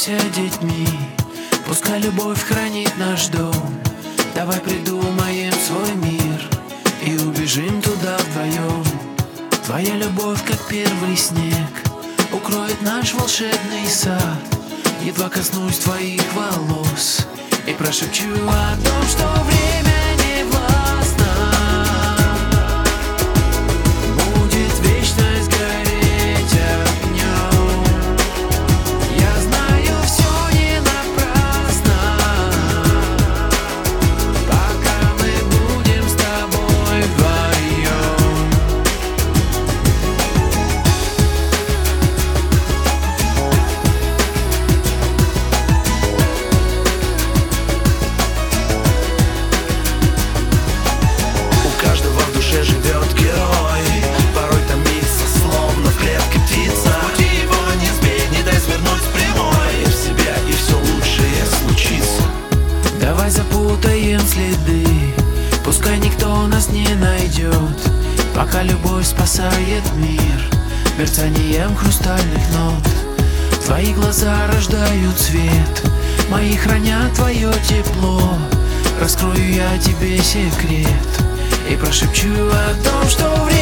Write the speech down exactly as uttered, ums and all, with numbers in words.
притворимся детьми, пускай любовь хранит наш дом. Давай придумаем свой мир и убежим туда вдвоем. Твоя любовь, как первый снег, укроет наш волшебный сад. Едва коснусь твоих волос и прошепчу о том, что время не властно. Будет вечность гореть огнем. Я знаю, все не напрасно, пока мы будем с тобой вдвоем. Живет герой, порой томится, словно в клетке птица. Пути его не сбей, не дай свернуть с прямой. Верь в себя, и все лучшее случится. Давай запутаем следы, пускай никто нас не найдет, пока любовь спасает мир мерцанием хрустальных нот. Твои глаза рождают свет, мои хранят твое тепло. Раскрою я тебе секрет и прошепчу о том, что время